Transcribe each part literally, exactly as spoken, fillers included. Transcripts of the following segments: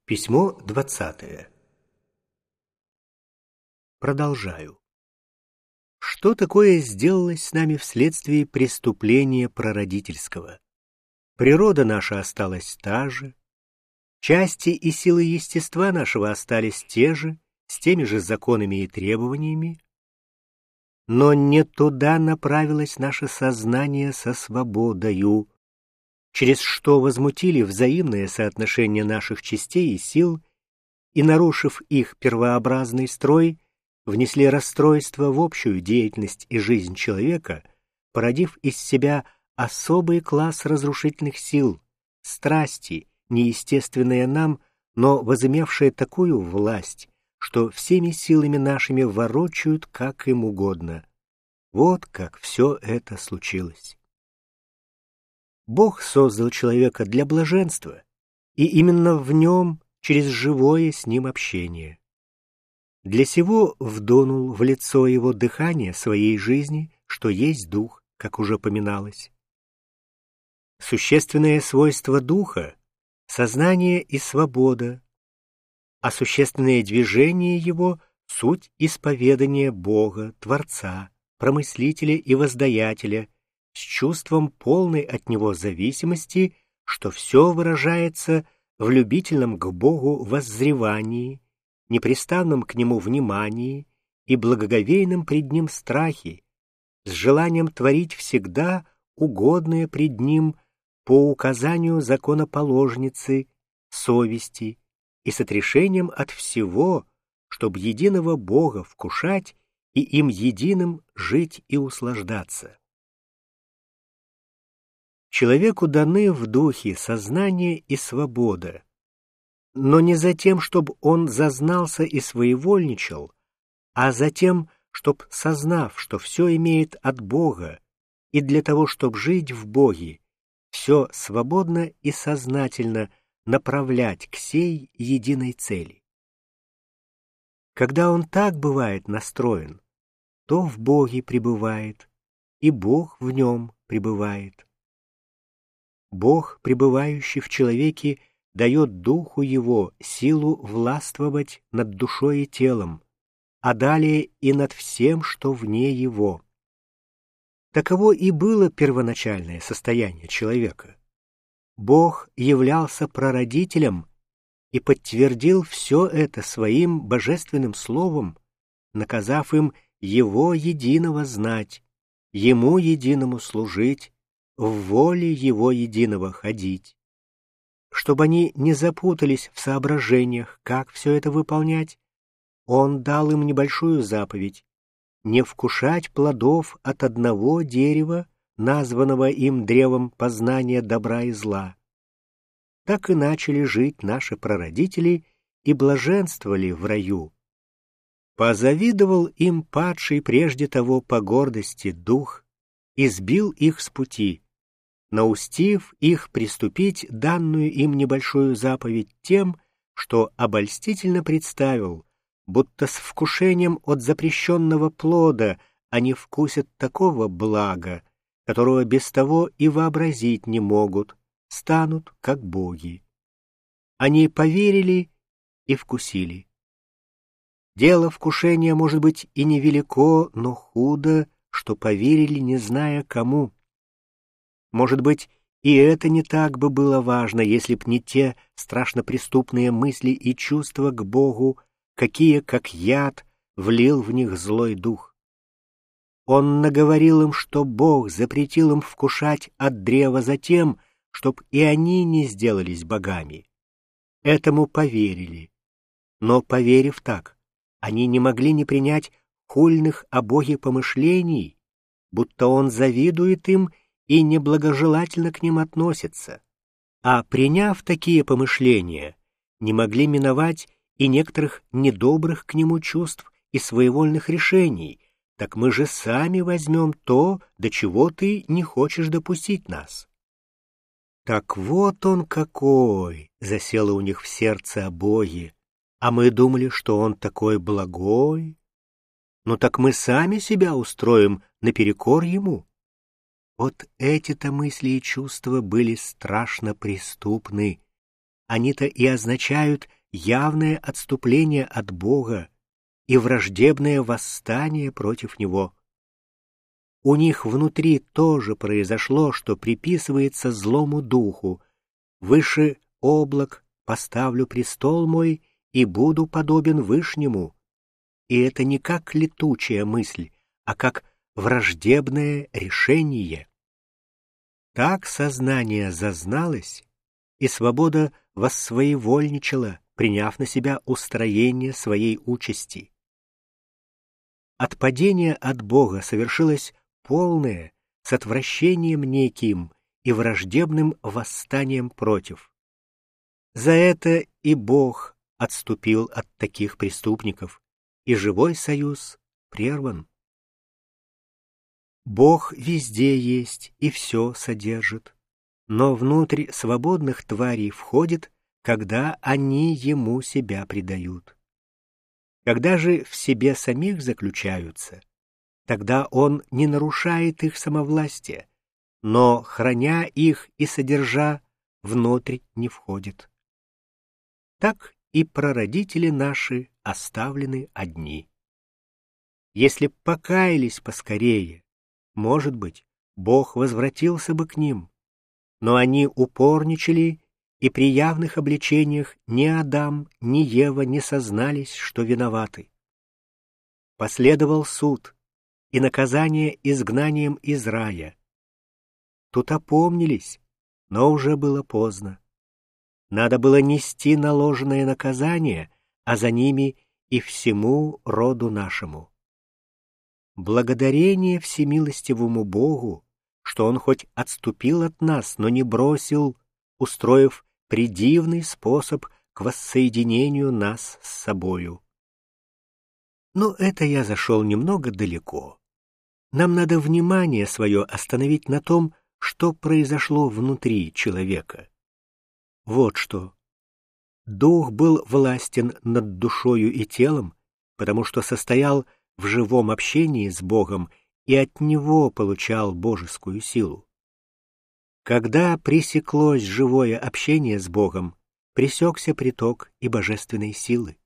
Письмо двадцатое. Продолжаю. Что такое сделалось с нами вследствие преступления прародительского? Природа наша осталась та же, части и силы естества нашего остались те же, с теми же законами и требованиями, но не туда направилось наше сознание со свободою, через что возмутили взаимное соотношение наших частей и сил и, нарушив их первообразный строй, внесли расстройство в общую деятельность и жизнь человека, породив из себя особый класс разрушительных сил, страсти, неестественные нам, но возымевшие такую власть, что всеми силами нашими ворочают, как им угодно. Вот как все это случилось. Бог создал человека для блаженства, и именно в нем, через живое с ним общение. Для сего вдунул в лицо его дыхание своей жизни, что есть дух, как уже поминалось. Существенное свойство духа — сознание и свобода, а существенное движение его — суть исповедания Бога, Творца, Промыслителя и Воздаятеля, с чувством полной от него зависимости, что все выражается в любительном к Богу воззревании, непрестанном к Нему внимании и благоговейном пред Ним страхе, с желанием творить всегда угодное пред Ним по указанию законоположницы, совести и с отрешением от всего, чтобы единого Бога вкушать и им единым жить и услаждаться. Человеку даны в духе сознание и свобода, но не за тем, чтобы он зазнался и своевольничал, а за тем, чтобы, сознав, что все имеет от Бога, и для того, чтобы жить в Боге, все свободно и сознательно направлять к сей единой цели. Когда он так бывает настроен, то в Боге пребывает, и Бог в нем пребывает. Бог, пребывающий в человеке, дает духу его силу властвовать над душой и телом, а далее и над всем, что вне его. Таково и было первоначальное состояние человека. Бог являлся прародителем и подтвердил все это своим божественным словом, наказав им его единого знать, ему единому служить, в воле его единого ходить. Чтобы они не запутались в соображениях, как все это выполнять, он дал им небольшую заповедь — не вкушать плодов от одного дерева, названного им древом познания добра и зла. Так и начали жить наши прародители и блаженствовали в раю. Позавидовал им падший прежде того по гордости дух и сбил их с пути, наустив их приступить данную им небольшую заповедь тем, что обольстительно представил, будто с вкушением от запрещенного плода они вкусят такого блага, которого без того и вообразить не могут, станут как боги. Они поверили и вкусили. Дело вкушения может быть и невелико, но худо, что поверили, не зная кому. Может быть, и это не так бы было важно, если б не те страшно преступные мысли и чувства к Богу, какие, как яд, влил в них злой дух. Он наговорил им, что Бог запретил им вкушать от древа затем, чтоб и они не сделались богами. Этому поверили. Но, поверив так, они не могли не принять хульных о Боге помышлений, будто Он завидует им и неблагожелательно к ним относится. А приняв такие помышления, не могли миновать и некоторых недобрых к нему чувств и своевольных решений. Так мы же сами возьмем то, до чего ты не хочешь допустить нас. Так вот он какой, засело у них в сердце о Боге, а мы думали, что он такой благой. Ну так мы сами себя устроим наперекор ему. Вот эти-то мысли и чувства были страшно преступны. Они-то и означают явное отступление от Бога и враждебное восстание против Него. У них внутри тоже произошло, что приписывается злому духу. «Выше облак поставлю престол мой, и буду подобен Вышнему». И это не как летучая мысль, а как враждебное решение. Так сознание зазналось, и свобода воссвоевольничала, приняв на себя устроение своей участи. Отпадение от Бога совершилось полное, с отвращением неким и враждебным восстанием против. За это и Бог отступил от таких преступников, и живой союз прерван. Бог везде есть и все содержит, но внутрь свободных тварей входит, когда они Ему себя предают. Когда же в себе самих заключаются, тогда Он не нарушает их самовластие, но, храня их и содержа, внутрь не входит. Так и прародители наши оставлены одни. Если б покаялись поскорее, может быть, Бог возвратился бы к ним, но они упорничали, и при явных обличениях ни Адам, ни Ева не сознались, что виноваты. Последовал суд и наказание изгнанием из рая. Тут опомнились, но уже было поздно. Надо было нести наложенное наказание, а за ними и всему роду нашему. Благодарение всемилостивому Богу, что Он хоть отступил от нас, но не бросил, устроив предивный способ к воссоединению нас с собою. Но это я зашел немного далеко. Нам надо внимание свое остановить на том, что произошло внутри человека. Вот что. Дух был властен над душою и телом, потому что состоял в живом общении с Богом и от Него получал божескую силу. Когда пресеклось живое общение с Богом, пресекся приток и божественной силы.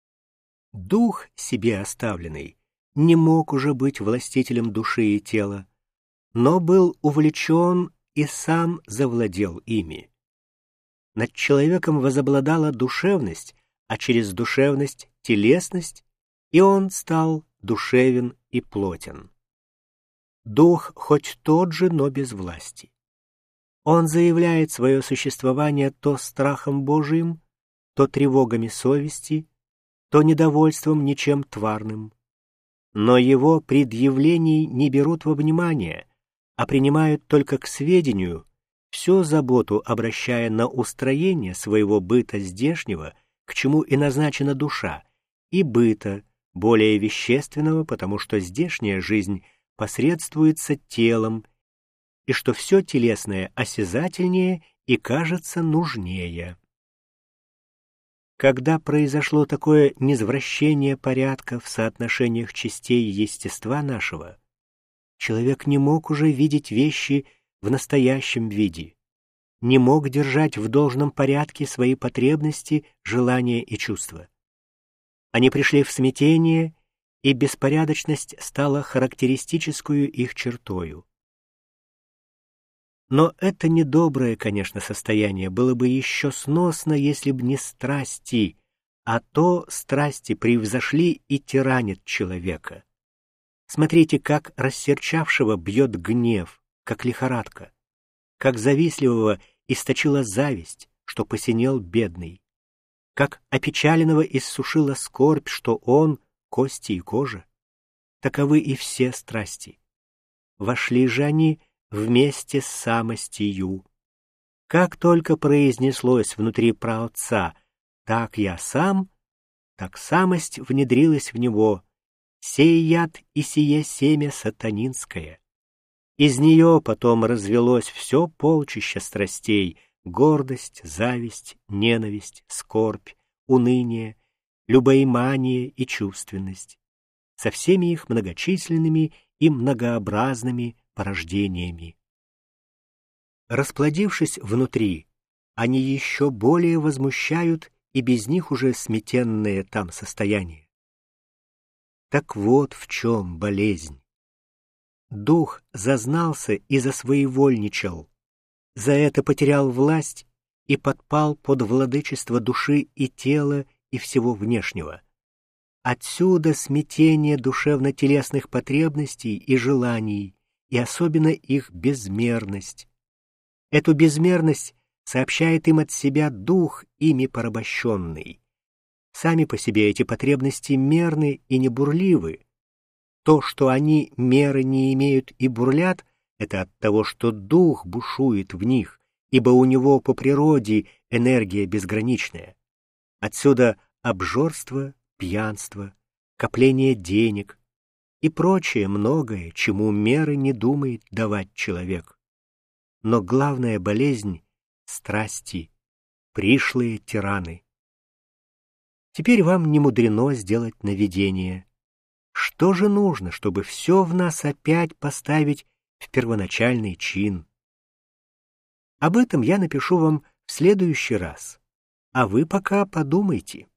Дух себе оставленный не мог уже быть властителем души и тела, но был увлечен и сам завладел ими. Над человеком возобладала душевность, а через душевность — телесность, и он стал душевен и плотен. Дух хоть тот же, но без власти. Он заявляет свое существование то страхом Божиим, то тревогами совести, то недовольством ничем тварным. Но его предъявлений не берут во внимание, а принимают только к сведению, всю заботу обращая на устроение своего быта здешнего, к чему и назначена душа, и быта, более вещественного, потому что здешняя жизнь посредствуется телом, и что все телесное осязательнее и кажется нужнее. Когда произошло такое низвращение порядка в соотношениях частей естества нашего, человек не мог уже видеть вещи в настоящем виде, не мог держать в должном порядке свои потребности, желания и чувства. Они пришли в смятение, и беспорядочность стала характеристическую их чертою. Но это недоброе, конечно, состояние было бы еще сносно, если б не страсти, а то страсти превзошли и тиранят человека. Смотрите, как рассерчавшего бьет гнев, как лихорадка, как завистливого источила зависть, что посинел бедный, как опечаленного иссушила скорбь, что он — кости и кожа. Таковы и все страсти. Вошли же они вместе с самостью. Как только произнеслось внутри праотца «так я сам», так самость внедрилась в него, сей яд и сие семя сатанинское. Из нее потом развелось все полчище страстей: гордость, зависть, ненависть, скорбь, уныние, любоимание и чувственность, со всеми их многочисленными и многообразными порождениями. Расплодившись внутри, они еще более возмущают и без них уже сметенное там состояние. Так вот в чем болезнь. Дух зазнался и засвоевольничал, за это потерял власть и подпал под владычество души и тела и всего внешнего. Отсюда смятение душевно-телесных потребностей и желаний, и особенно их безмерность. Эту безмерность сообщает им от себя дух, ими порабощенный. Сами по себе эти потребности мерны и не бурливы. То, что они меры не имеют и бурлят, это от того, что дух бушует в них, ибо у него по природе энергия безграничная. Отсюда обжорство, пьянство, копление денег и прочее многое, чему меры не думает давать человек. Но главная болезнь — страсти, пришлые тираны. Теперь вам не мудрено сделать наведение. Что же нужно, чтобы все в нас опять поставить в первоначальный чин? Об этом я напишу вам в следующий раз, а вы пока подумайте.